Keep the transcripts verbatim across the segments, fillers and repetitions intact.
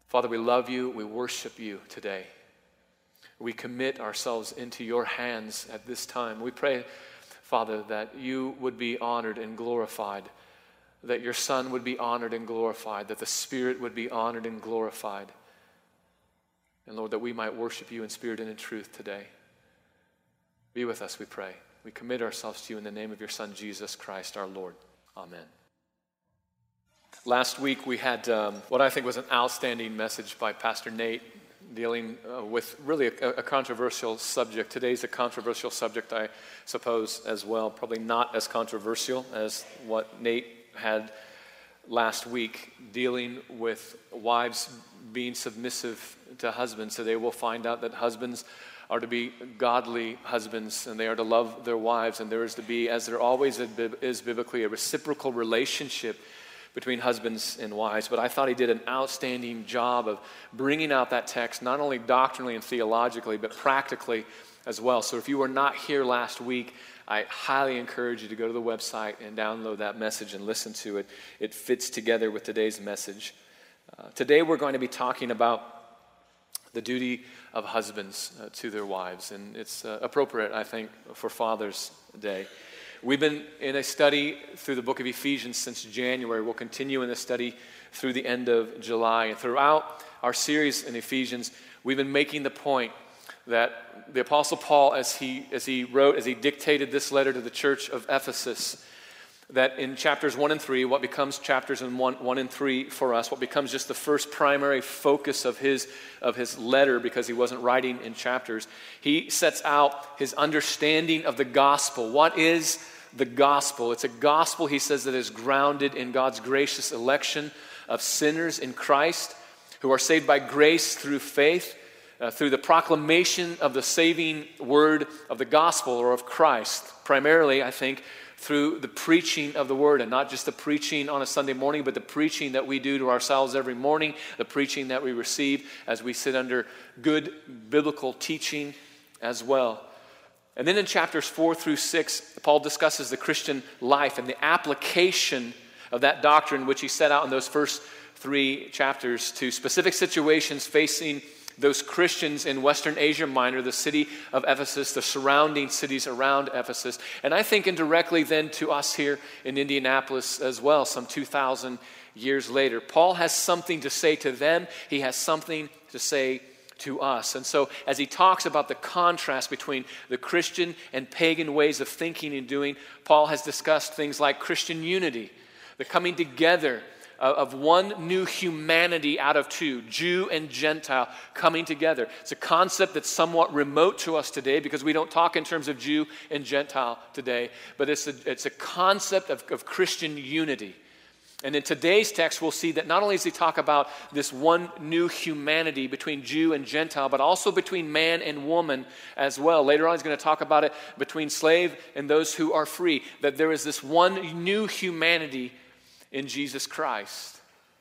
Father, we love you. We worship you today. We commit ourselves into your hands at this time. We pray, Father, that you would be honored and glorified, that your Son would be honored and glorified, that the Spirit would be honored and glorified. And Lord, that we might worship you in spirit and in truth today. Be with us, we pray. We commit ourselves to you in the name of your Son, Jesus Christ, our Lord. Amen. Last week we had um, what I think was an outstanding message by Pastor Nate dealing uh, with really a, a controversial subject. Today's a controversial subject, I suppose, as well. Probably not as controversial as what Nate had last week, dealing with wives being submissive to husbands. Today we'll find out that husbands are to be godly husbands, and they are to love their wives, and there is to be, as there always is biblically, a reciprocal relationship between husbands and wives. But I thought he did an outstanding job of bringing out that text, not only doctrinally and theologically, but practically as well. So if you were not here last week, I highly encourage you to go to the website and download that message and listen to it. It fits together with today's message. Uh, today we're going to be talking about the duty of husbands uh, to their wives, and it's uh, appropriate, I think, for Father's Day. We've been in a study through the book of Ephesians since January. We'll continue in the study through the end of July. And throughout our series in Ephesians, we've been making the point that the Apostle Paul, as he as he wrote, as he dictated this letter to the church of Ephesus, that in chapters one and three, what becomes chapters in one, one and three for us, what becomes just the first primary focus of his of his letter, because he wasn't writing in chapters, he sets out his understanding of the gospel. What is the gospel? It's a gospel, he says, that is grounded in God's gracious election of sinners in Christ who are saved by grace through faith, uh, through the proclamation of the saving word of the gospel or of Christ. Primarily, I think, through the preaching of the word, and not just the preaching on a Sunday morning, but the preaching that we do to ourselves every morning, the preaching that we receive as we sit under good biblical teaching as well. And then in chapters four through six, Paul discusses the Christian life and the application of that doctrine, which he set out in those first three chapters, to specific situations facing those Christians in Western Asia Minor, the city of Ephesus, the surrounding cities around Ephesus, and I think indirectly then to us here in Indianapolis as well, some two thousand years later. Paul has something to say to them. He has something to say to us. And so as he talks about the contrast between the Christian and pagan ways of thinking and doing, Paul has discussed things like Christian unity, the coming together of one new humanity out of two, Jew and Gentile coming together. It's a concept that's somewhat remote to us today because we don't talk in terms of Jew and Gentile today, but it's a, it's a concept of, of Christian unity. And in today's text, we'll see that not only does he talk about this one new humanity between Jew and Gentile, but also between man and woman as well. Later on, he's going to talk about it between slave and those who are free, that there is this one new humanity in Jesus Christ.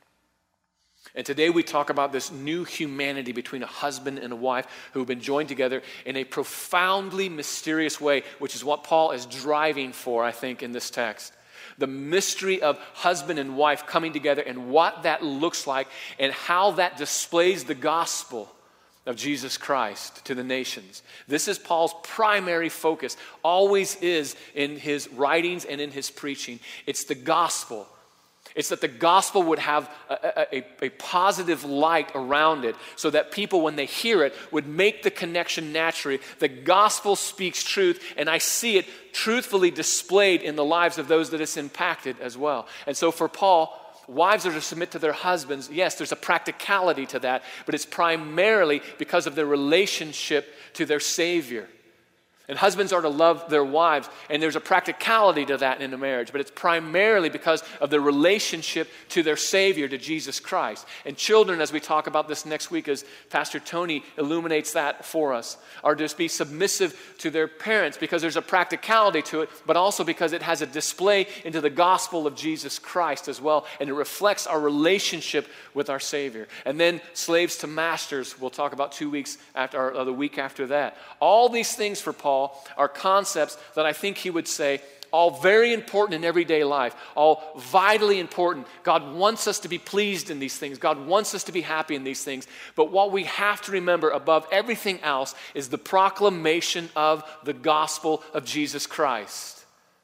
And today we talk about this new humanity between a husband and a wife who have been joined together in a profoundly mysterious way, which is what Paul is driving for, I think, in this text. The mystery of husband and wife coming together and what that looks like and how that displays the gospel of Jesus Christ to the nations. This is Paul's primary focus, always is in his writings and in his preaching. It's the gospel. It's that the gospel would have a, a, a positive light around it so that people, when they hear it, would make the connection naturally. The gospel speaks truth, and I see it truthfully displayed in the lives of those that it's impacted as well. And so for Paul, wives are to submit to their husbands. Yes, there's a practicality to that, but it's primarily because of their relationship to their Savior. And husbands are to love their wives, and there's a practicality to that in a marriage, but it's primarily because of their relationship to their Savior, to Jesus Christ. And children, as we talk about this next week, as Pastor Tony illuminates that for us, are to be submissive to their parents because there's a practicality to it, but also because it has a display into the gospel of Jesus Christ as well, and it reflects our relationship with our Savior. And then slaves to masters, we'll talk about two weeks after, or the week after that. All these things for Paul are concepts that I think he would say all very important in everyday life, all vitally important. God wants us to be pleased in these things. God wants us to be happy in these things. But what we have to remember above everything else is the proclamation of the gospel of Jesus Christ.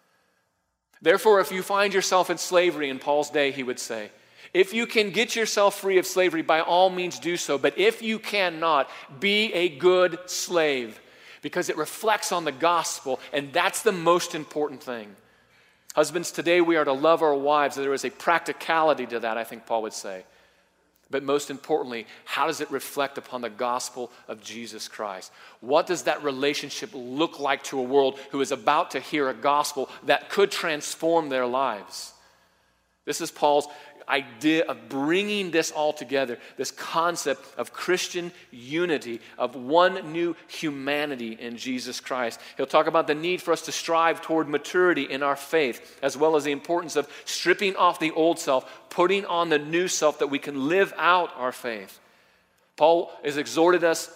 Therefore, if you find yourself in slavery in Paul's day, he would say, if you can get yourself free of slavery, by all means do so. But if you cannot, be a good slave, because it reflects on the gospel, and that's the most important thing. Husbands, today we are to love our wives. There is a practicality to that, I think Paul would say. But most importantly, how does it reflect upon the gospel of Jesus Christ? What does that relationship look like to a world who is about to hear a gospel that could transform their lives? This is Paul's idea of bringing this all together, this concept of Christian unity, of one new humanity in Jesus Christ. He'll talk about the need for us to strive toward maturity in our faith, as well as the importance of stripping off the old self, putting on the new self that we can live out our faith. Paul has exhorted us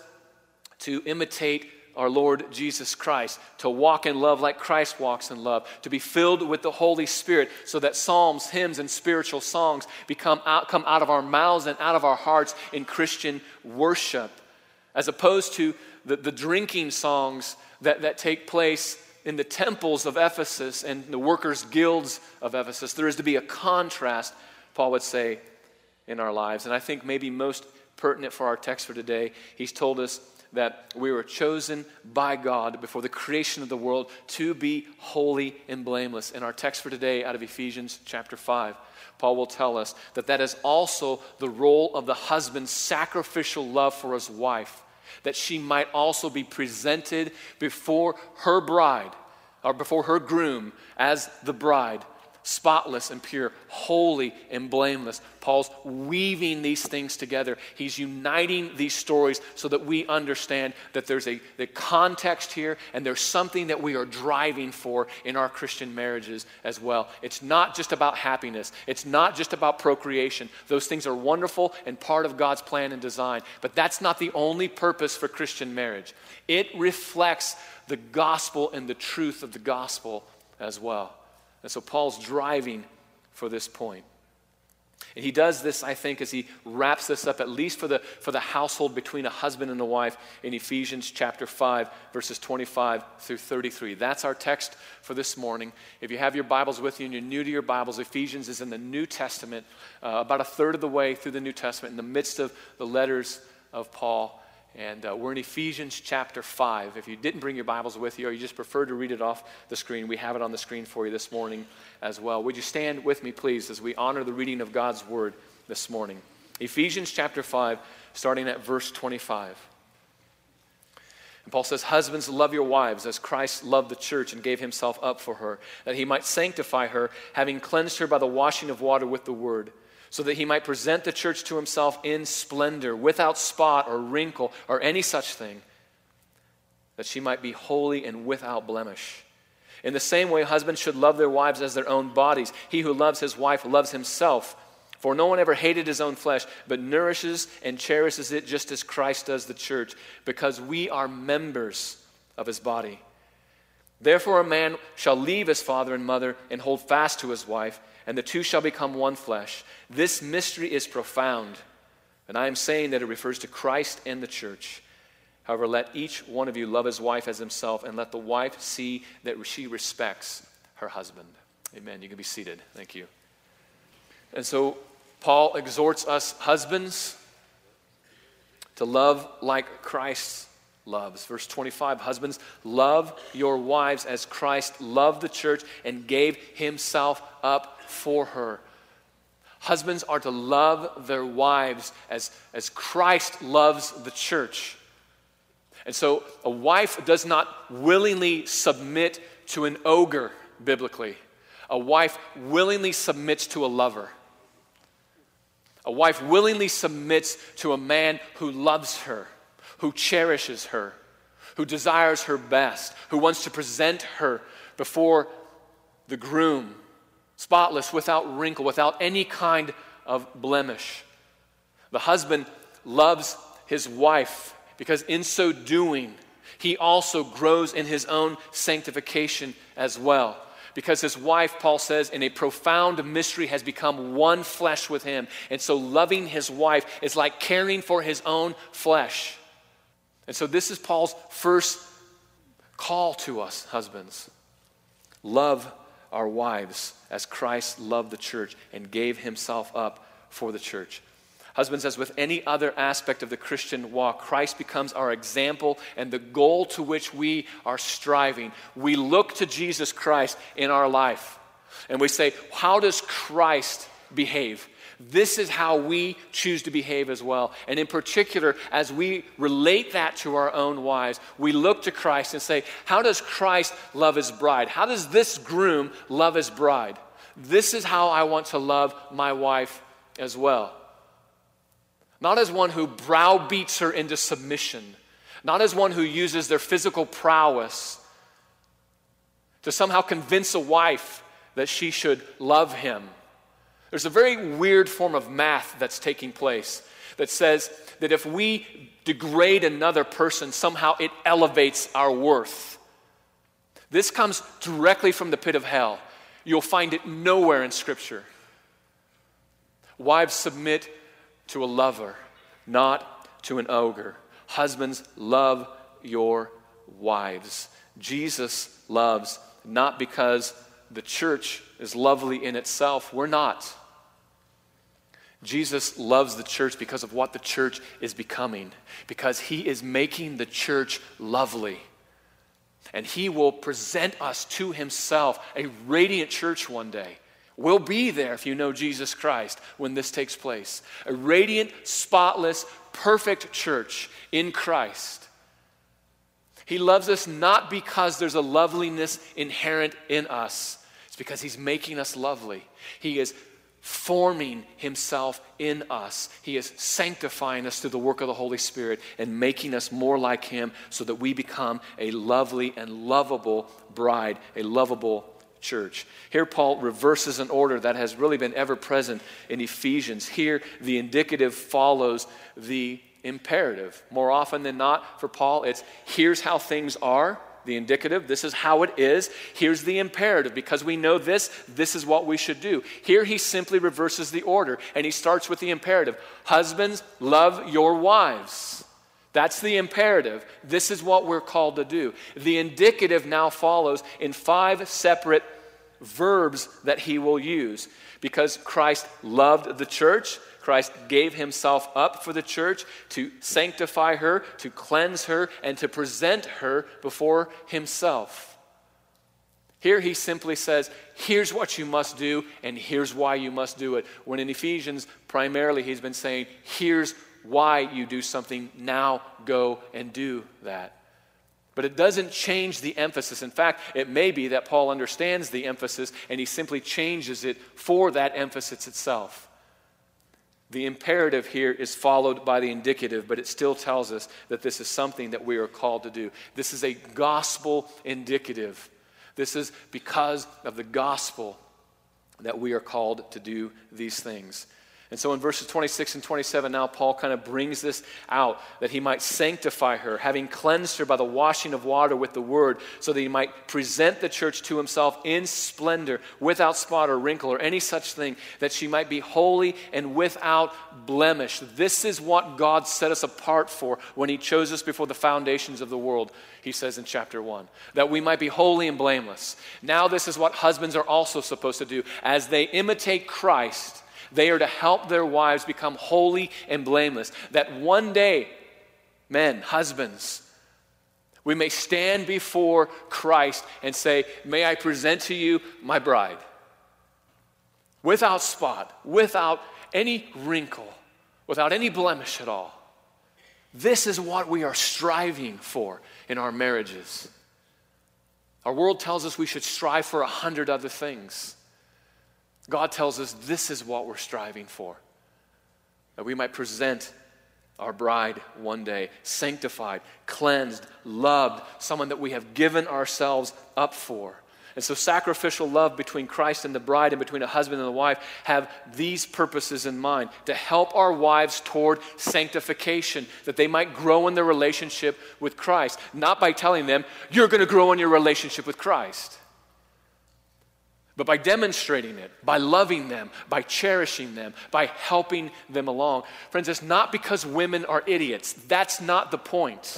to imitate our Lord Jesus Christ, to walk in love like Christ walks in love, to be filled with the Holy Spirit so that psalms, hymns, and spiritual songs become out, come out of our mouths and out of our hearts in Christian worship, as opposed to the, the drinking songs that, that take place in the temples of Ephesus and the workers' guilds of Ephesus. There is to be a contrast, Paul would say, in our lives. And I think maybe most pertinent for our text for today, he's told us that we were chosen by God before the creation of the world to be holy and blameless. In our text for today out of Ephesians chapter five, Paul will tell us that that is also the role of the husband's sacrificial love for his wife, that she might also be presented before her bride, or before her groom as the bride, spotless and pure, holy and blameless. Paul's weaving these things together. He's uniting these stories so that we understand that there's a the context here, and there's something that we are driving for in our Christian marriages as well. It's not just about happiness. It's not just about procreation. Those things are wonderful and part of God's plan and design, but that's not the only purpose for Christian marriage. It reflects the gospel and the truth of the gospel as well. And so Paul's driving for this point. And he does this, I think, as he wraps this up, at least for the, for the household between a husband and a wife, in Ephesians chapter five, verses twenty-five through thirty-three. That's our text for this morning. If you have your Bibles with you and you're new to your Bibles, Ephesians is in the New Testament, uh, about a third of the way through the New Testament, in the midst of the letters of Paul. And uh, we're in Ephesians chapter five. If you didn't bring your Bibles with you, or you just prefer to read it off the screen, we have it on the screen for you this morning as well. Would you stand with me, please, as we honor the reading of God's word this morning? Ephesians chapter five, starting at verse twenty-five. And Paul says, "Husbands, love your wives as Christ loved the church and gave himself up for her, that he might sanctify her, having cleansed her by the washing of water with the word, so that he might present the church to himself in splendor, without spot or wrinkle or any such thing, that she might be holy and without blemish. In the same way, husbands should love their wives as their own bodies. He who loves his wife loves himself. For no one ever hated his own flesh, but nourishes and cherishes it just as Christ does the church, because we are members of his body. Therefore, a man shall leave his father and mother and hold fast to his wife, and the two shall become one flesh. This mystery is profound, and I am saying that it refers to Christ and the church. However, let each one of you love his wife as himself, and let the wife see that she respects her husband." Amen. You can be seated. Thank you. And so Paul exhorts us husbands to love like Christ loves. Verse twenty-five, "Husbands, love your wives as Christ loved the church and gave himself up for her." Husbands are to love their wives as, as Christ loves the church. And so a wife does not willingly submit to an ogre biblically. A wife willingly submits to a lover. A wife willingly submits to a man who loves her, who cherishes her, who desires her best, who wants to present her before the groom, spotless, without wrinkle, without any kind of blemish. The husband loves his wife because in so doing, he also grows in his own sanctification as well. Because his wife, Paul says, in a profound mystery has become one flesh with him. And so loving his wife is like caring for his own flesh. And so this is Paul's first call to us, husbands. Love our wives as Christ loved the church and gave himself up for the church. Husbands, as with any other aspect of the Christian walk, Christ becomes our example and the goal to which we are striving. We look to Jesus Christ in our life and we say, how does Christ behave? This is how we choose to behave as well. And in particular, as we relate that to our own wives, we look to Christ and say, how does Christ love his bride? How does this groom love his bride? This is how I want to love my wife as well. Not as one who browbeats her into submission, not as one who uses their physical prowess to somehow convince a wife that she should love him. There's a very weird form of math that's taking place that says that if we degrade another person, somehow it elevates our worth. This comes directly from the pit of hell. You'll find it nowhere in Scripture. Wives, submit to a lover, not to an ogre. Husbands, love your wives. Jesus loves, not because the church is lovely in itself. We're not. Jesus loves the church because of what the church is becoming, because he is making the church lovely. And he will present us to himself, a radiant church one day. We'll be there if you know Jesus Christ when this takes place. A radiant, spotless, perfect church in Christ. He loves us not because there's a loveliness inherent in us. It's because he's making us lovely. He is forming himself in us. He is sanctifying us through the work of the Holy Spirit and making us more like him so that we become a lovely and lovable bride, a lovable church. Here Paul reverses an order that has really been ever present in Ephesians. Here the indicative follows the imperative. More often than not for Paul, it's here's how things are, the indicative, this is how it is. Here's the imperative. Because we know this, this is what we should do. Here he simply reverses the order and he starts with the imperative. Husbands, love your wives. That's the imperative. This is what we're called to do. The indicative now follows in five separate verbs that he will use. Because Christ loved the church, Christ gave himself up for the church to sanctify her, to cleanse her, and to present her before himself. Here he simply says, here's what you must do, and here's why you must do it. When in Ephesians, primarily he's been saying, here's why you do something, now go and do that. But it doesn't change the emphasis. In fact, it may be that Paul understands the emphasis and he simply changes it for that emphasis itself. The imperative here is followed by the indicative, but it still tells us that this is something that we are called to do. This is a gospel indicative. This is because of the gospel that we are called to do these things. And so in verses twenty-six and twenty-seven now, Paul kind of brings this out, that he might sanctify her, having cleansed her by the washing of water with the word, so that he might present the church to himself in splendor, without spot or wrinkle or any such thing, that she might be holy and without blemish. This is what God set us apart for when he chose us before the foundations of the world, he says in chapter one, that we might be holy and blameless. Now this is what husbands are also supposed to do. As they imitate Christ, they are to help their wives become holy and blameless. That one day, men, husbands, we may stand before Christ and say, may I present to you my bride. Without spot, without any wrinkle, without any blemish at all. This is what we are striving for in our marriages. Our world tells us we should strive for a hundred other things. God tells us this is what we're striving for. That we might present our bride one day, sanctified, cleansed, loved, someone that we have given ourselves up for. And so sacrificial love between Christ and the bride and between a husband and a wife have these purposes in mind, to help our wives toward sanctification, that they might grow in their relationship with Christ. Not by telling them, you're going to grow in your relationship with Christ. but by demonstrating it, by loving them, by cherishing them, by helping them along. Friends, it's not because women are idiots. That's not the point.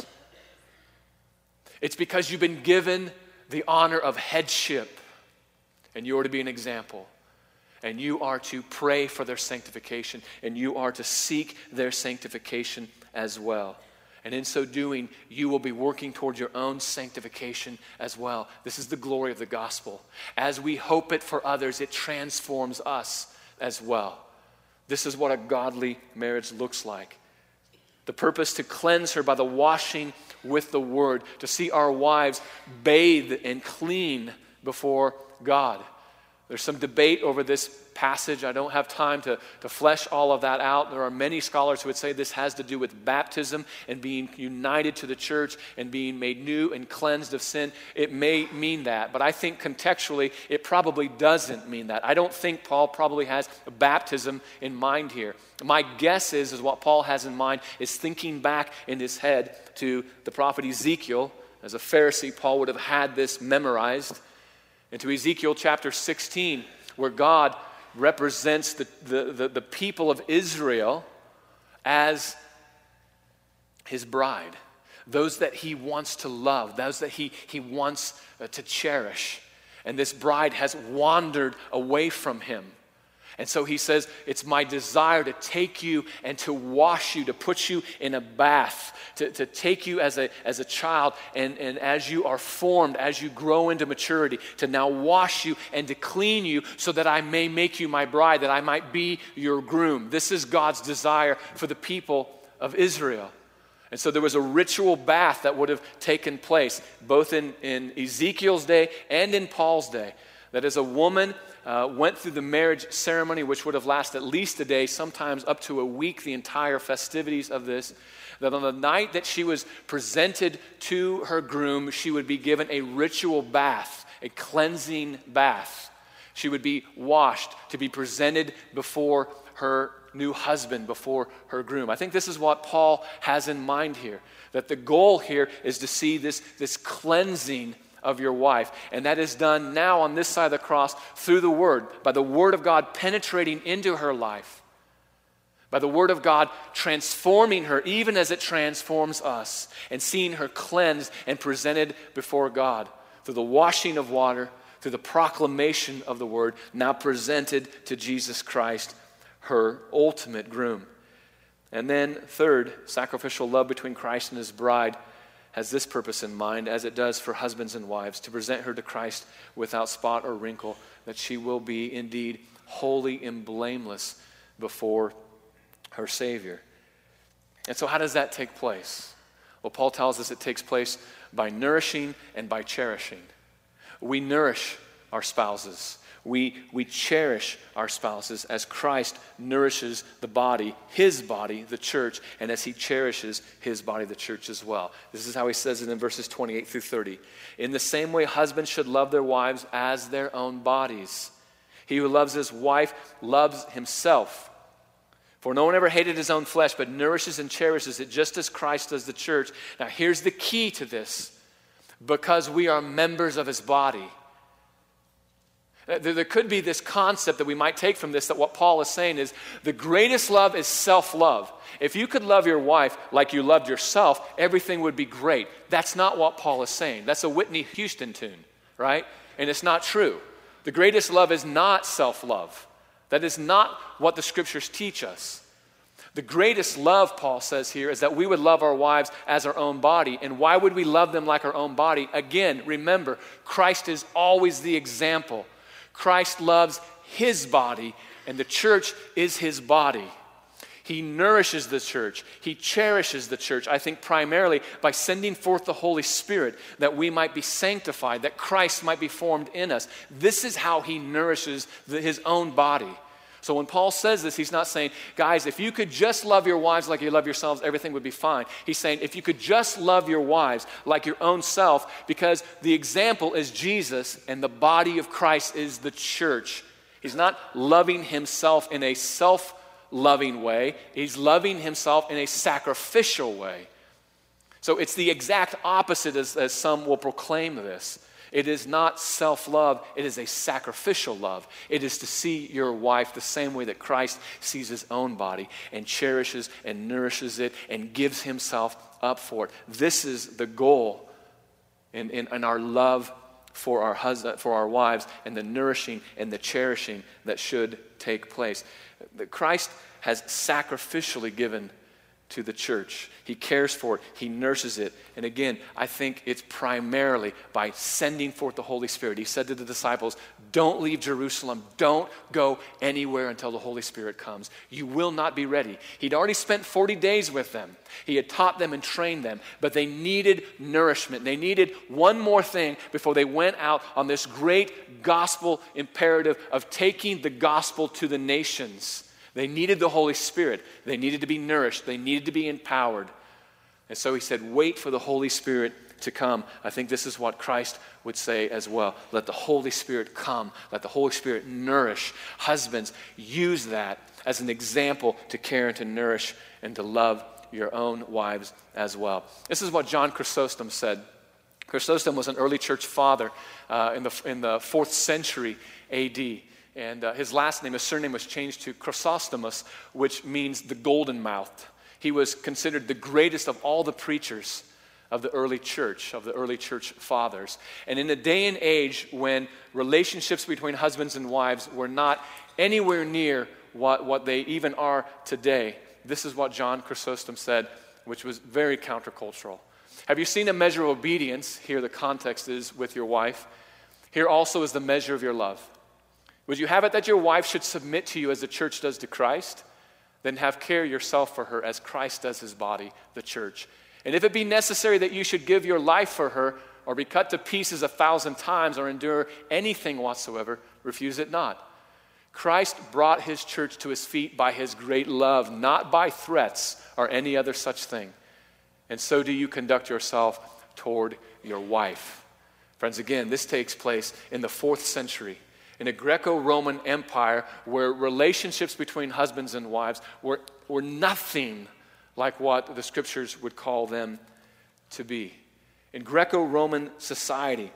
It's because you've been given the honor of headship, and you are to be an example. And you are to pray for their sanctification, and you are to seek their sanctification as well. And in so doing, you will be working toward your own sanctification as well. This is the glory of the gospel. As we hope it for others, it transforms us as well. This is what a godly marriage looks like. The purpose to cleanse her by the washing with the word, to see our wives bathed and clean before God. There's some debate over this passage. I don't have time to, to flesh all of that out. There are many scholars who would say this has to do with baptism and being united to the church and being made new and cleansed of sin. It may mean that, but I think contextually it probably doesn't mean that. I don't think Paul probably has baptism in mind here. My guess is, is what Paul has in mind is thinking back in his head to the prophet Ezekiel. As a Pharisee, Paul would have had this memorized. Into Ezekiel chapter sixteen, where God represents the, the, the, the people of Israel as his bride, those that he wants to love, those that he, he wants uh, to cherish. And this bride has wandered away from him. And so he says, it's my desire to take you and to wash you, to put you in a bath, to, to take you as a, as a child, and, and as you are formed, as you grow into maturity, to now wash you and to clean you so that I may make you my bride, that I might be your groom. This is God's desire for the people of Israel. And so there was a ritual bath that would have taken place, both in, in Ezekiel's day and in Paul's day. That as a woman uh, went through the marriage ceremony, which would have lasted at least a day, sometimes up to a week, the entire festivities of this, that on the night that she was presented to her groom, she would be given a ritual bath, a cleansing bath. She would be washed to be presented before her new husband, before her groom. I think this is what Paul has in mind here, that the goal here is to see this, this cleansing of your wife. And that is done now on this side of the cross through the Word, by the Word of God penetrating into her life, by the Word of God transforming her even as it transforms us, and seeing her cleansed and presented before God through the washing of water, through the proclamation of the Word, now presented to Jesus Christ, her ultimate groom. And then third, sacrificial love between Christ and his bride has this purpose in mind, as it does for husbands and wives, to present her to Christ without spot or wrinkle, that she will be indeed holy and blameless before her Savior. And so how does that take place? Well, Paul tells us it takes place by nourishing and by cherishing. We nourish our spouses. We, we cherish our spouses as Christ nourishes the body, his body, the church, and as he cherishes his body, the church as well. This is how he says it in verses twenty-eight through thirty. In the same way, husbands should love their wives as their own bodies. He who loves his wife loves himself. For no one ever hated his own flesh, but nourishes and cherishes it, just as Christ does the church. Now here's the key to this. Because we are members of his body. There could be this concept that we might take from this, that what Paul is saying is the greatest love is self-love. If you could love your wife like you loved yourself, everything would be great. That's not what Paul is saying. That's a Whitney Houston tune, right? And it's not true. The greatest love is not self-love. That is not what the scriptures teach us. The greatest love, Paul says here, is that we would love our wives as our own body. And why would we love them like our own body? Again, remember, Christ is always the example. Christ loves his body, and the church is his body. He nourishes the church. He cherishes the church, I think primarily by sending forth the Holy Spirit that we might be sanctified, that Christ might be formed in us. This is how he nourishes the, his own body. So when Paul says this, he's not saying, guys, if you could just love your wives like you love yourselves, everything would be fine. He's saying, if you could just love your wives like your own self, because the example is Jesus and the body of Christ is the church. He's not loving himself in a self-loving way. He's loving himself in a sacrificial way. So it's the exact opposite as, as some will proclaim this. It is not self-love, it is a sacrificial love. It is to see your wife the same way that Christ sees his own body and cherishes and nourishes it and gives himself up for it. This is the goal in, in, in our love for our husband, for our wives, and the nourishing and the cherishing that should take place. That Christ has sacrificially given to the church. He cares for it. He nurses it. And again, I think it's primarily by sending forth the Holy Spirit. He said to the disciples, don't leave Jerusalem. Don't go anywhere until the Holy Spirit comes. You will not be ready. He'd already spent forty days with them. He had taught them and trained them, but they needed nourishment. They needed one more thing before they went out on this great gospel imperative of taking the gospel to the nations. They needed the Holy Spirit. They needed to be nourished. They needed to be empowered. And so he said, wait for the Holy Spirit to come. I think this is what Christ would say as well. Let the Holy Spirit come. Let the Holy Spirit nourish. Husbands, use that as an example to care and to nourish and to love your own wives as well. This is what John Chrysostom said. Chrysostom was an early church father uh, in the in the fourth century A D. And uh, his last name, his surname was changed to Chrysostomus, which means the golden-mouthed. He was considered the greatest of all the preachers of the early church, of the early church fathers. And in a day and age when relationships between husbands and wives were not anywhere near what, what they even are today, this is what John Chrysostom said, which was very countercultural. Have you seen a measure of obedience? Here the context is with your wife. Here also is the measure of your love. Would you have it that your wife should submit to you as the church does to Christ? Then have care yourself for her as Christ does his body, the church. And if it be necessary that you should give your life for her, or be cut to pieces a thousand times, or endure anything whatsoever, refuse it not. Christ brought his church to his feet by his great love, not by threats or any other such thing. And so do you conduct yourself toward your wife. Friends, again, this takes place in the fourth century. In a Greco-Roman empire where relationships between husbands and wives were, were nothing like what the scriptures would call them to be. In Greco-Roman society,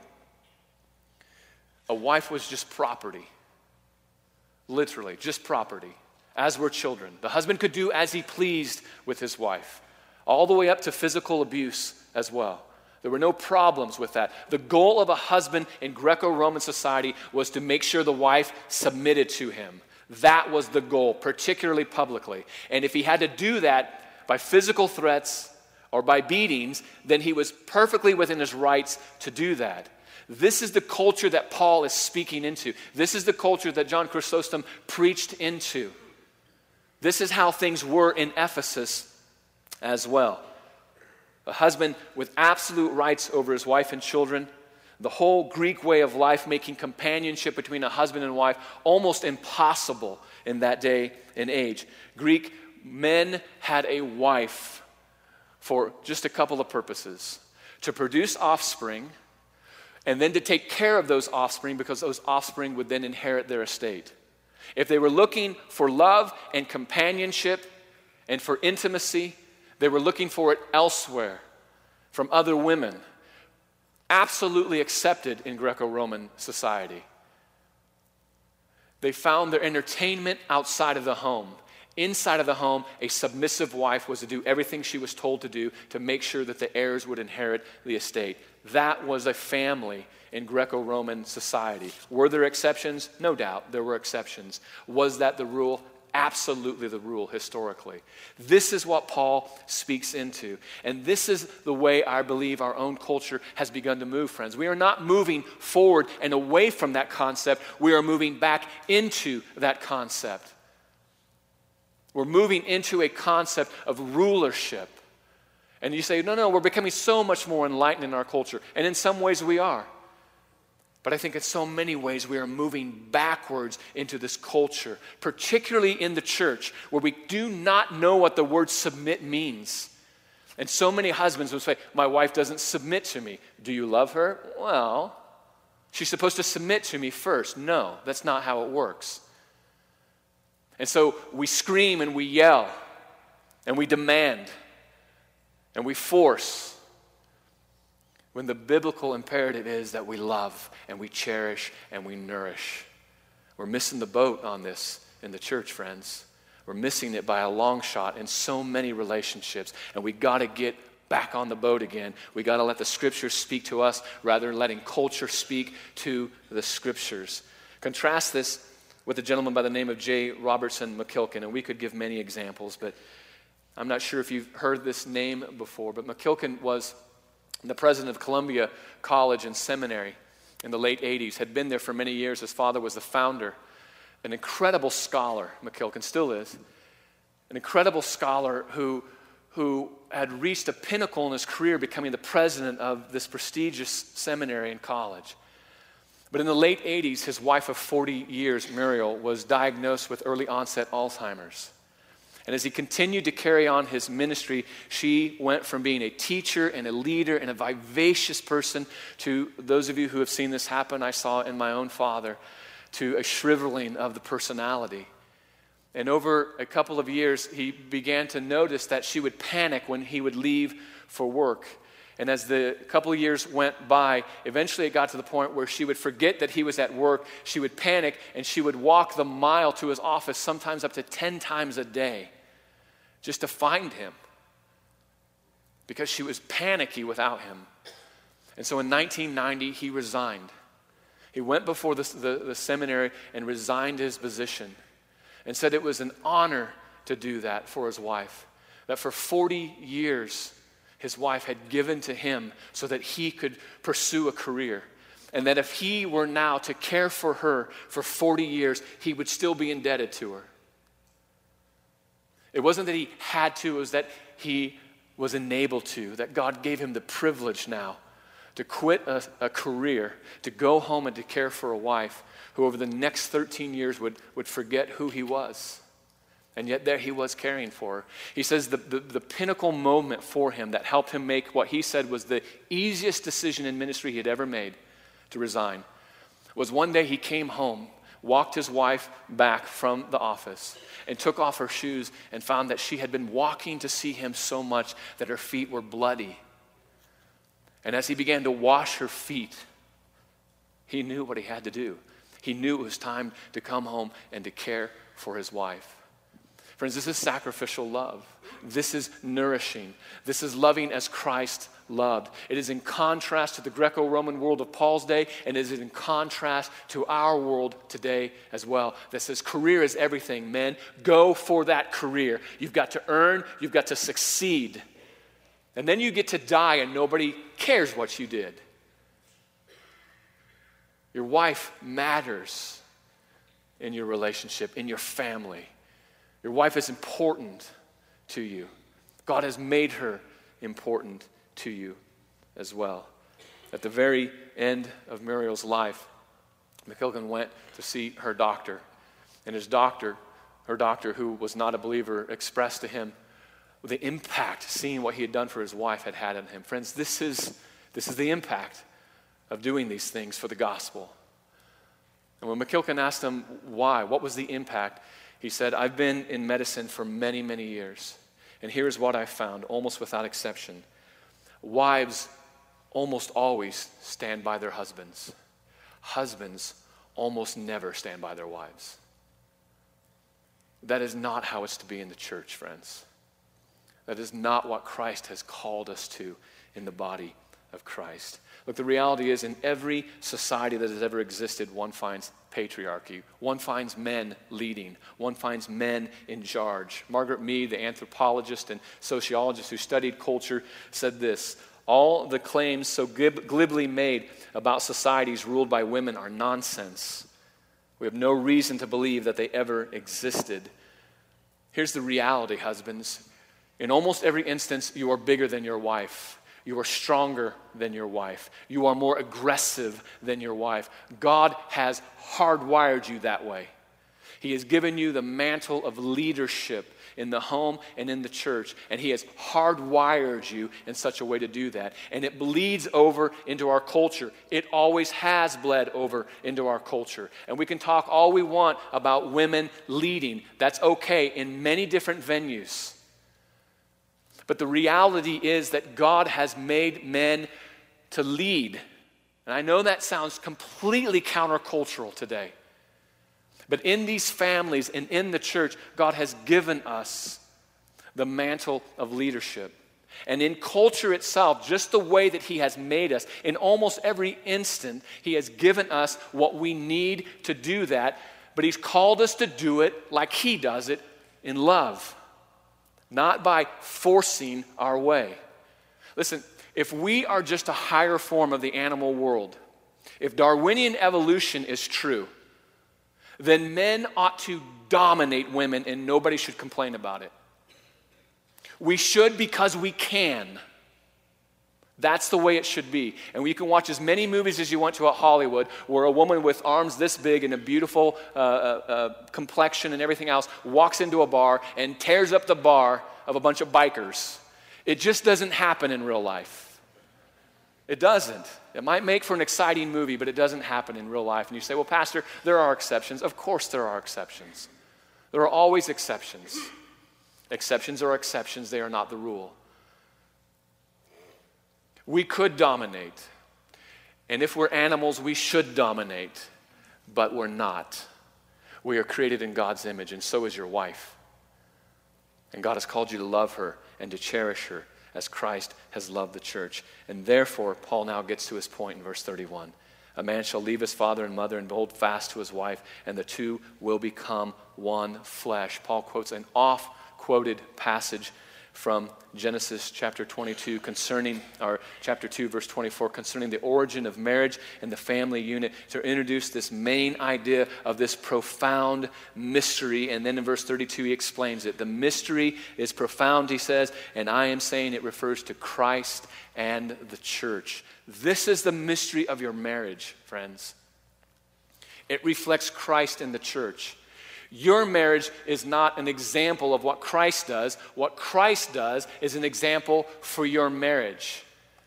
a wife was just property. Literally, just property, as were children. The husband could do as he pleased with his wife, all the way up to physical abuse as well. There were no problems with that. The goal of a husband in Greco-Roman society was to make sure the wife submitted to him. That was the goal, particularly publicly. And if he had to do that by physical threats or by beatings, then he was perfectly within his rights to do that. This is the culture that Paul is speaking into. This is the culture that John Chrysostom preached into. This is how things were in Ephesus as well. A husband with absolute rights over his wife and children. The whole Greek way of life making companionship between a husband and wife almost impossible in that day and age. Greek men had a wife for just a couple of purposes. To produce offspring, and then to take care of those offspring because those offspring would then inherit their estate. If they were looking for love and companionship and for intimacy, they were looking for it elsewhere, from other women. Absolutely accepted in Greco-Roman society. They found their entertainment outside of the home. Inside of the home, a submissive wife was to do everything she was told to do to make sure that the heirs would inherit the estate. That was a family in Greco-Roman society. Were there exceptions? No doubt there were exceptions. Was that the rule? Absolutely the rule historically. This is what Paul speaks into. And this is the way I believe our own culture has begun to move, friends. We are not moving forward and away from that concept. We are moving back into that concept. We're moving into a concept of rulership. And you say, no, no, we're becoming so much more enlightened in our culture. And in some ways we are. But I think in so many ways we are moving backwards into this culture, particularly in the church, where we do not know what the word submit means. And so many husbands will say, my wife doesn't submit to me. Do you love her? Well, she's supposed to submit to me first. No, that's not how it works. And so we scream and we yell and we demand and we force. when the biblical imperative is that we love and we cherish and we nourish. We're missing the boat on this in the church, friends. We're missing it by a long shot in so many relationships, and we got to get back on the boat again. We got to let the Scriptures speak to us rather than letting culture speak to the Scriptures. Contrast this with a gentleman by the name of J. Robertson McQuilkin, and we could give many examples, but I'm not sure if you've heard this name before, but McQuilkin was the president of Columbia College and Seminary in the late eighties, had been there for many years. His father was the founder. An incredible scholar, McQuilkin still is, an incredible scholar who, who had reached a pinnacle in his career becoming the president of this prestigious seminary and college. But in the late eighties, his wife of forty years, Muriel, was diagnosed with early onset Alzheimer's. And as he continued to carry on his ministry, she went from being a teacher and a leader and a vivacious person to, those of you who have seen this happen, I saw in my own father, to a shriveling of the personality. And over a couple of years, he began to notice that she would panic when he would leave for work. And as the couple of years went by, eventually it got to the point where she would forget that he was at work. She would panic, and she would walk the mile to his office, sometimes up to ten times a day, just to find him, because she was panicky without him. And so in nineteen ninety, he resigned. He went before the, the, the seminary and resigned his position and said it was an honor to do that for his wife, that for forty years, his wife had given to him so that he could pursue a career. And that if he were now to care for her for forty years, he would still be indebted to her. It wasn't that he had to, it was that he was enabled to, that God gave him the privilege now to quit a, a career, to go home and to care for a wife who over the next thirteen years would, would forget who he was. And yet there he was caring for her. He says the, the, the pinnacle moment for him that helped him make what he said was the easiest decision in ministry he had ever made, to resign, was one day he came home, walked his wife back from the office, and took off her shoes and found that she had been walking to see him so much that her feet were bloody. And as he began to wash her feet, he knew what he had to do. He knew it was time to come home and to care for his wife. Friends, this is sacrificial love. This is nourishing. This is loving as Christ loved. It is in contrast to the Greco-Roman world of Paul's day, and it is in contrast to our world today as well. That says career is everything, men. Go for that career. You've got to earn. You've got to succeed. And then you get to die and nobody cares what you did. Your wife matters in your relationship, in your family. Your wife is important to you. God has made her important to you as well. At the very end of Muriel's life, McQuilkin went to see her doctor. And his doctor, her doctor, who was not a believer, expressed to him the impact seeing what he had done for his wife had had on him. Friends, this is, this is the impact of doing these things for the gospel. And when McQuilkin asked him why, what was the impact, he said, I've been in medicine for many, many years, and here's what I found, almost without exception. Wives almost always stand by their husbands. Husbands almost never stand by their wives. That is not how it's to be in the church, friends. That is not what Christ has called us to in the body of Christ. Look, the reality is in every society that has ever existed, one finds patriarchy. One finds men leading. One finds men in charge. Margaret Mead, the anthropologist and sociologist who studied culture, said this: all the claims so glib- glibly made about societies ruled by women are nonsense. We have no reason to believe that they ever existed. Here's the reality, husbands. In almost every instance, you are bigger than your wife. You are stronger than your wife. You are more aggressive than your wife. God has hardwired you that way. He has given you the mantle of leadership in the home and in the church, and He has hardwired you in such a way to do that. And it bleeds over into our culture. It always has bled over into our culture. And we can talk all we want about women leading. That's okay in many different venues. But the reality is that God has made men to lead. And I know that sounds completely countercultural today. But in these families and in the church, God has given us the mantle of leadership. And in culture itself, just the way that he has made us, in almost every instant, he has given us what we need to do that. But he's called us to do it like he does it, in love, not by forcing our way. Listen, if we are just a higher form of the animal world, if Darwinian evolution is true, then men ought to dominate women and nobody should complain about it. We should because we can. That's the way it should be. And you can watch as many movies as you want to at Hollywood where a woman with arms this big and a beautiful uh, uh, uh, complexion and everything else walks into a bar and tears up the bar of a bunch of bikers. It just doesn't happen in real life. It doesn't. It might make for an exciting movie, but it doesn't happen in real life. And you say, well, Pastor, there are exceptions. Of course there are exceptions. There are always exceptions. Exceptions are exceptions. They are not the rule. We could dominate. And if we're animals, we should dominate. But we're not. We are created in God's image, and so is your wife. And God has called you to love her and to cherish her as Christ has loved the church. And therefore, Paul now gets to his point in verse thirty-one. A man shall leave his father and mother and hold fast to his wife, and the two will become one flesh. Paul quotes an oft-quoted passage from Genesis chapter twenty-two concerning, or chapter two, verse twenty-four, concerning the origin of marriage and the family unit, to introduce this main idea of this profound mystery. And then in verse thirty-two, he explains it. The mystery is profound, he says, and I am saying it refers to Christ and the church. This is the mystery of your marriage, friends. It reflects Christ and the church. Your marriage is not an example of what Christ does. What Christ does is an example for your marriage.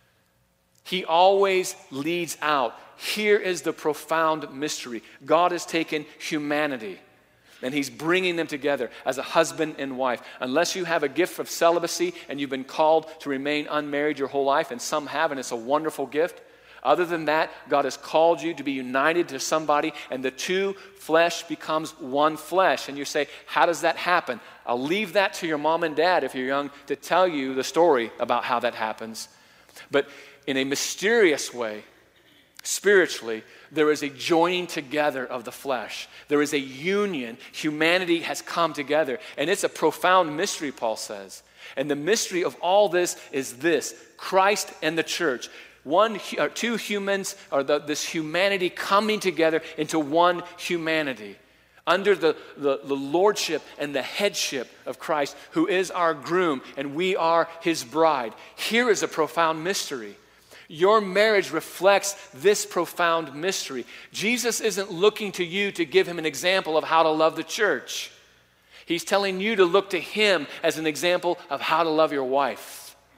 He always leads out. Here is the profound mystery. God has taken humanity and he's bringing them together as a husband and wife. Unless you have a gift of celibacy and you've been called to remain unmarried your whole life, and some have, and it's a wonderful gift. Other than that, God has called you to be united to somebody, and the two flesh becomes one flesh. And you say, how does that happen? I'll leave that to your mom and dad, if you're young, to tell you the story about how that happens. But in a mysterious way, spiritually, there is a joining together of the flesh. There is a union. Humanity has come together. And it's a profound mystery, Paul says. And the mystery of all this is this: Christ and the church. One or two humans, or the, this humanity coming together into one humanity under the, the, the lordship and the headship of Christ, who is our groom, and we are his bride. Here is a profound mystery. Your marriage reflects this profound mystery. Jesus isn't looking to you to give him an example of how to love the church. He's telling you to look to him as an example of how to love your wife.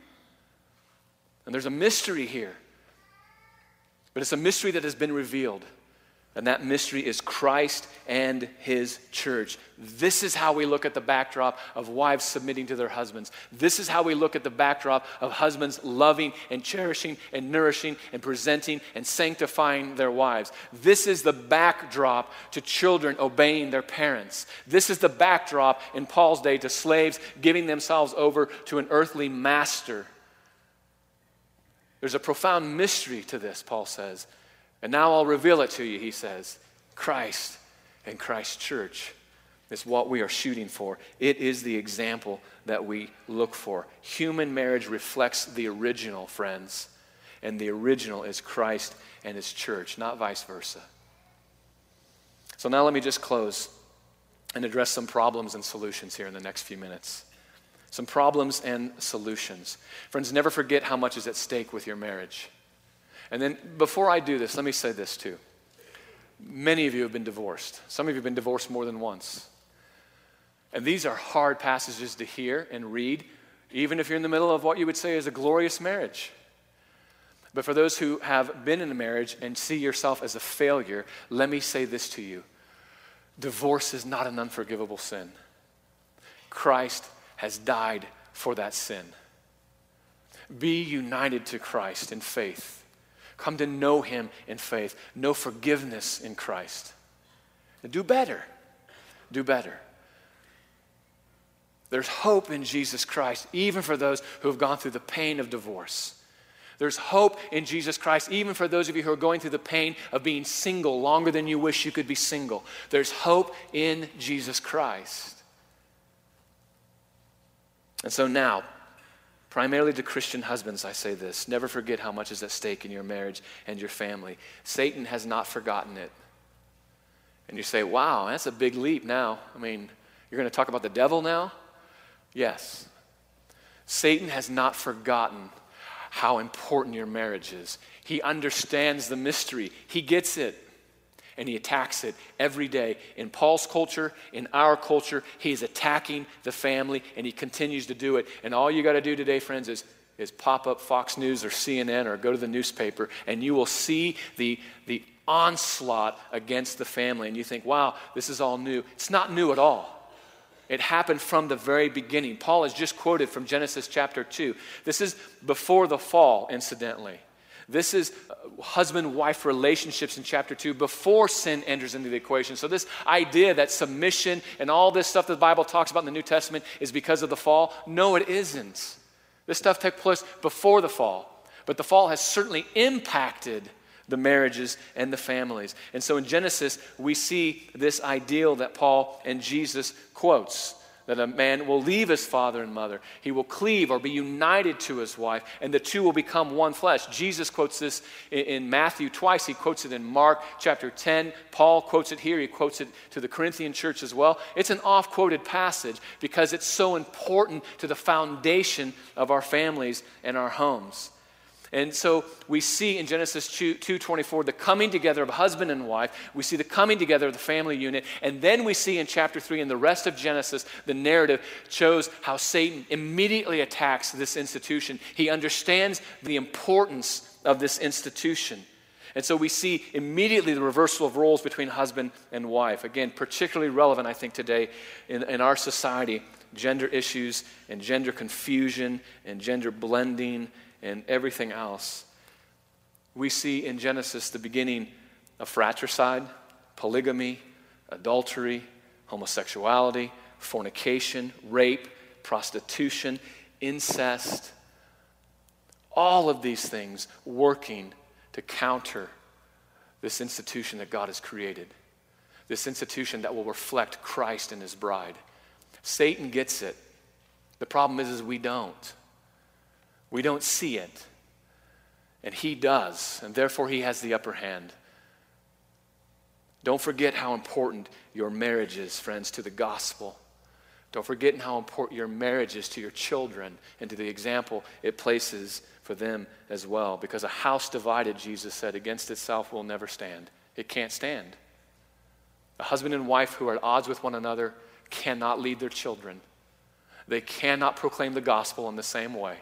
And there's a mystery here. But it's a mystery that has been revealed. And that mystery is Christ and his church. This is how we look at the backdrop of wives submitting to their husbands. This is how we look at the backdrop of husbands loving and cherishing and nourishing and presenting and sanctifying their wives. This is the backdrop to children obeying their parents. This is the backdrop in Paul's day to slaves giving themselves over to an earthly master. There's a profound mystery to this, Paul says. And now I'll reveal it to you, he says. Christ and Christ's church is what we are shooting for. It is the example that we look for. Human marriage reflects the original, friends. And the original is Christ and his church, not vice versa. So now let me just close and address some problems and solutions here in the next few minutes. Some problems and solutions. Friends, never forget how much is at stake with your marriage. And then before I do this, let me say this too. Many of you have been divorced. Some of you have been divorced more than once. And these are hard passages to hear and read, even if you're in the middle of what you would say is a glorious marriage. But for those who have been in a marriage and see yourself as a failure, let me say this to you. Divorce is not an unforgivable sin. Christ has died for that sin. Be united to Christ in faith. Come to know him in faith. Know forgiveness in Christ. Do better. Do better. There's hope in Jesus Christ, even for those who have gone through the pain of divorce. There's hope in Jesus Christ, even for those of you who are going through the pain of being single longer than you wish you could be single. There's hope in Jesus Christ. And so now, primarily to Christian husbands, I say this. Never forget how much is at stake in your marriage and your family. Satan has not forgotten it. And you say, wow, that's a big leap now. I mean, you're going to talk about the devil now? Yes. Satan has not forgotten how important your marriage is. He understands the mystery. He gets it. And he attacks it every day. In Paul's culture, in our culture, he is attacking the family, and he continues to do it. And all you got to do today, friends, is, is pop up Fox News or C N N or go to the newspaper, and you will see the, the onslaught against the family. And you think, wow, this is all new. It's not new at all. It happened from the very beginning. Paul has just quoted from Genesis chapter two. This is before the fall, incidentally. This is husband-wife relationships in chapter two before sin enters into the equation. So this idea that submission and all this stuff that the Bible talks about in the New Testament is because of the fall, no, it isn't. This stuff took place before the fall. But the fall has certainly impacted the marriages and the families. And so in Genesis, we see this ideal that Paul and Jesus quotes, that a man will leave his father and mother. He will cleave or be united to his wife, and the two will become one flesh. Jesus quotes this in, in Matthew twice. He quotes it in Mark chapter ten. Paul quotes it here. He quotes it to the Corinthian church as well. It's an oft-quoted passage because it's so important to the foundation of our families and our homes. And so we see in Genesis two twenty-four the coming together of husband and wife. We see the coming together of the family unit. And then we see in chapter three and the rest of Genesis, the narrative shows how Satan immediately attacks this institution. He understands the importance of this institution. And so we see immediately the reversal of roles between husband and wife. Again, particularly relevant, I think, today in, in our society. Gender issues and gender confusion and gender blending and everything else. We see in Genesis the beginning of fratricide, polygamy, adultery, homosexuality, fornication, rape, prostitution, incest. All of these things working to counter this institution that God has created. This institution that will reflect Christ and his bride. Satan gets it. The problem is, is we don't. We don't see it. And he does. And therefore he has the upper hand. Don't forget how important your marriage is, friends, to the gospel. Don't forget how important your marriage is to your children and to the example it places for them as well. Because a house divided, Jesus said, against itself will never stand. It can't stand. A husband and wife who are at odds with one another cannot lead their children. They cannot proclaim the gospel in the same way.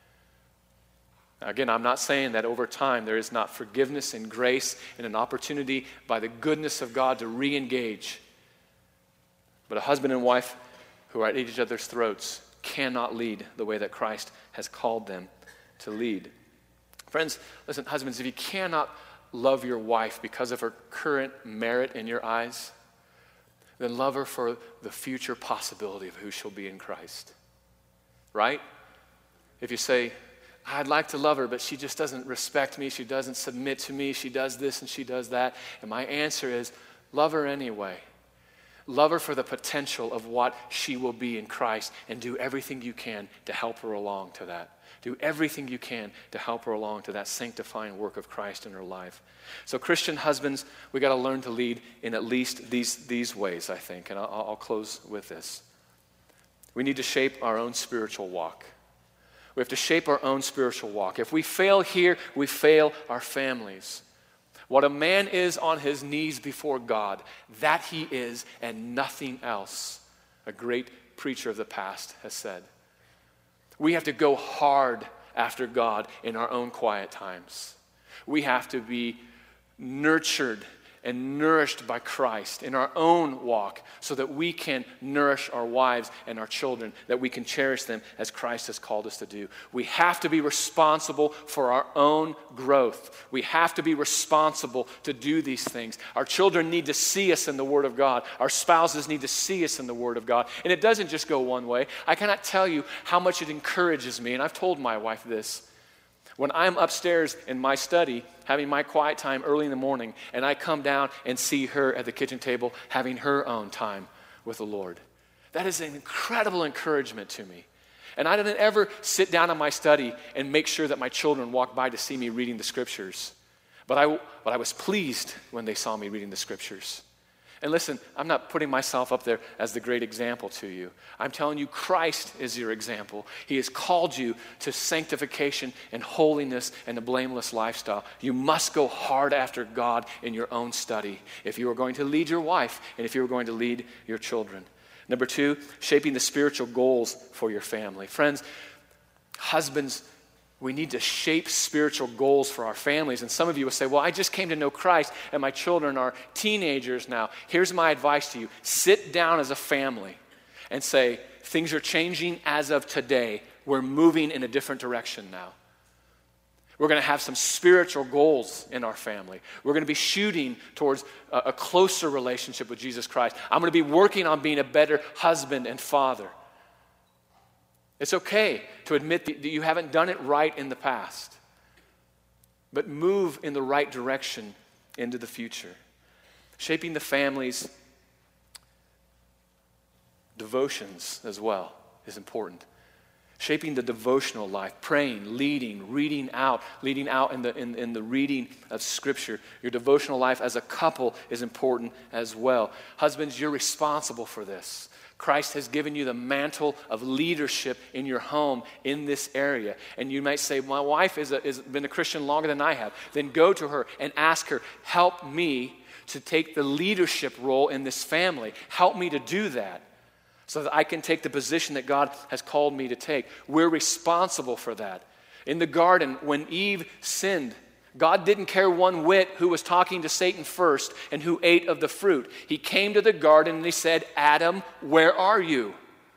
Now, again, I'm not saying that over time there is not forgiveness and grace and an opportunity by the goodness of God to re-engage. But a husband and wife who are at each other's throats cannot lead the way that Christ has called them to lead. Friends, listen, husbands, if you cannot love your wife because of her current merit in your eyes, then love her for the future possibility of who she'll be in Christ. Right? If you say, I'd like to love her, but she just doesn't respect me, she doesn't submit to me, she does this and she does that. And my answer is, love her anyway. Love her for the potential of what she will be in Christ, and do everything you can to help her along to that. Do everything you can to help her along to that sanctifying work of Christ in her life. So Christian husbands, we got to learn to lead in at least these, these ways, I think. And I'll, I'll close with this. We need to shape our own spiritual walk. We have to shape our own spiritual walk. If we fail here, we fail our families. What a man is on his knees before God, that he is and nothing else, a great preacher of the past has said. We have to go hard after God in our own quiet times. We have to be nurtured and nourished by Christ in our own walk so that we can nourish our wives and our children, that we can cherish them as Christ has called us to do. We have to be responsible for our own growth. We have to be responsible to do these things. Our children need to see us in the Word of God. Our spouses need to see us in the Word of God. And it doesn't just go one way. I cannot tell you how much it encourages me, and I've told my wife this. When I'm upstairs in my study, having my quiet time early in the morning, and I come down and see her at the kitchen table having her own time with the Lord, that is an incredible encouragement to me. And I didn't ever sit down in my study and make sure that my children walked by to see me reading the Scriptures. But I, but I was pleased when they saw me reading the Scriptures. And listen, I'm not putting myself up there as the great example to you. I'm telling you, Christ is your example. He has called you to sanctification and holiness and a blameless lifestyle. You must go hard after God in your own study if you are going to lead your wife and if you are going to lead your children. Number two, shaping the spiritual goals for your family. Friends, husbands, we need to shape spiritual goals for our families. And some of you will say, well, I just came to know Christ and my children are teenagers now. Here's my advice to you. Sit down as a family and say, things are changing as of today. We're moving in a different direction now. We're going to have some spiritual goals in our family. We're going to be shooting towards a, a closer relationship with Jesus Christ. I'm going to be working on being a better husband and father. It's okay to admit that you haven't done it right in the past, but move in the right direction into the future. Shaping the family's devotions as well is important. Shaping the devotional life, praying, leading, reading out, leading out in the, in, in the reading of Scripture. Your devotional life as a couple is important as well. Husbands, you're responsible for this. Christ has given you the mantle of leadership in your home in this area. And you might say, my wife has been a Christian longer than I have. Then go to her and ask her, help me to take the leadership role in this family. Help me to do that so that I can take the position that God has called me to take. We're responsible for that. In the garden, when Eve sinned, God didn't care one whit who was talking to Satan first and who ate of the fruit. He came to the garden and he said, Adam, where are you?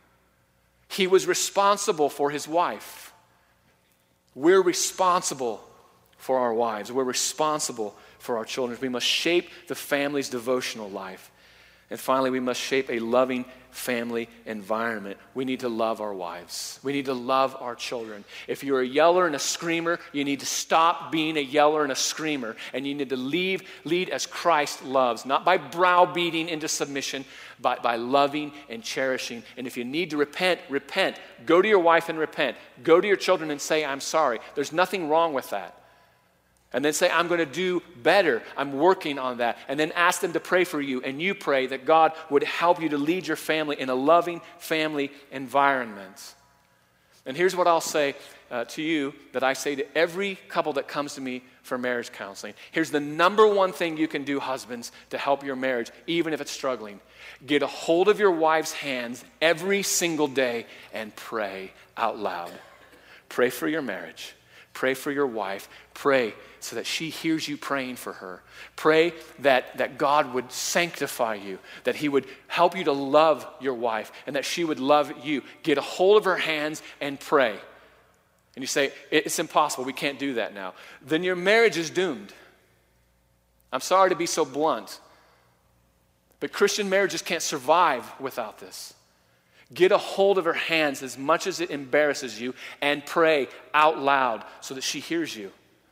He was responsible for his wife. We're responsible for our wives. We're responsible for our children. We must shape the family's devotional life. And finally, we must shape a loving family environment. We need to love our wives. We need to love our children. If you're a yeller and a screamer, you need to stop being a yeller and a screamer. And you need to leave, lead as Christ loves, not by browbeating into submission, but by loving and cherishing. And if you need to repent, repent. Go to your wife and repent. Go to your children and say, I'm sorry. There's nothing wrong with that. And then say, I'm going to do better. I'm working on that. And then ask them to pray for you. And you pray that God would help you to lead your family in a loving family environment. And here's what I'll say uh, to you that I say to every couple that comes to me for marriage counseling. Here's the number one thing you can do, husbands, to help your marriage, even if it's struggling. Get a hold of your wife's hands every single day and pray out loud. Pray for your marriage. Pray for your wife. Pray so that she hears you praying for her. Pray that, that God would sanctify you, that he would help you to love your wife, and that she would love you. Get a hold of her hands and pray. And you say, it's impossible, we can't do that now. Then your marriage is doomed. I'm sorry to be so blunt, but Christian marriages can't survive without this. Get a hold of her hands as much as it embarrasses you and pray out loud so that she hears you.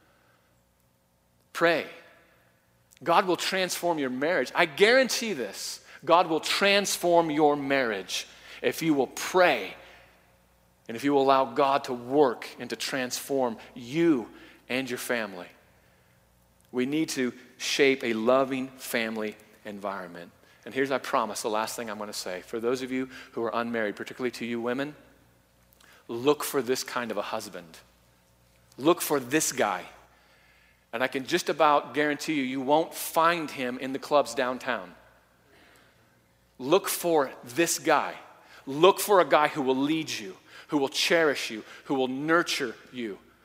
Pray. God will transform your marriage. I guarantee this. God will transform your marriage if you will pray and if you will allow God to work and to transform you and your family. We need to shape a loving family environment. And here's, I promise, the last thing I'm going to say. For those of you who are unmarried, particularly to you women, look for this kind of a husband. Look for this guy. And I can just about guarantee you, you won't find him in the clubs downtown. Look for this guy. Look for a guy who will lead you, who will cherish you, who will nurture you,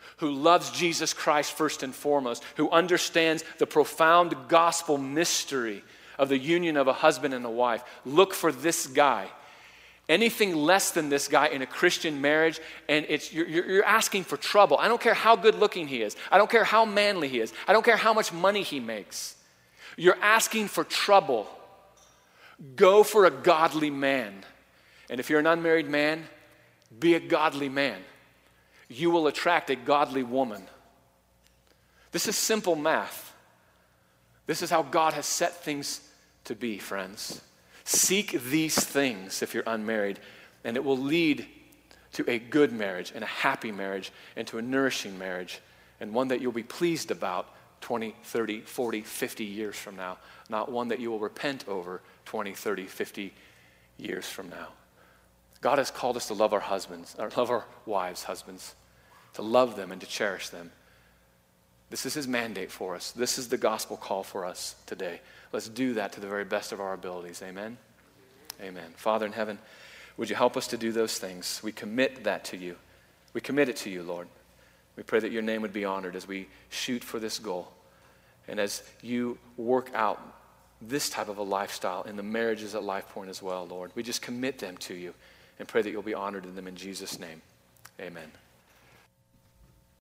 who loves Jesus Christ first and foremost, who understands the profound gospel mystery of the union of a husband and a wife. Look for this guy. Anything less than this guy in a Christian marriage, and it's you're, you're asking for trouble. I don't care how good looking he is. I don't care how manly he is. I don't care how much money he makes. You're asking for trouble. Go for a godly man. And if you're an unmarried man, be a godly man. You will attract a godly woman. This is simple math. This is how God has set things to be, friends. Seek these things if you're unmarried, and it will lead to a good marriage and a happy marriage and to a nourishing marriage, and one that you'll be pleased about twenty, thirty, forty, fifty years from now, not one that you will repent over twenty, thirty, fifty years from now. God has called us to love our husbands, or love our wives, husbands, to love them and to cherish them. This is his mandate for us. This is the gospel call for us today. Let's do that to the very best of our abilities. Amen? Amen. Father in heaven, would you help us to do those things? We commit that to you. We commit it to you, Lord. We pray that your name would be honored as we shoot for this goal. And as you work out this type of a lifestyle in the marriages at Life Point as well, Lord, we just commit them to you and pray that you'll be honored in them in Jesus' name. Amen.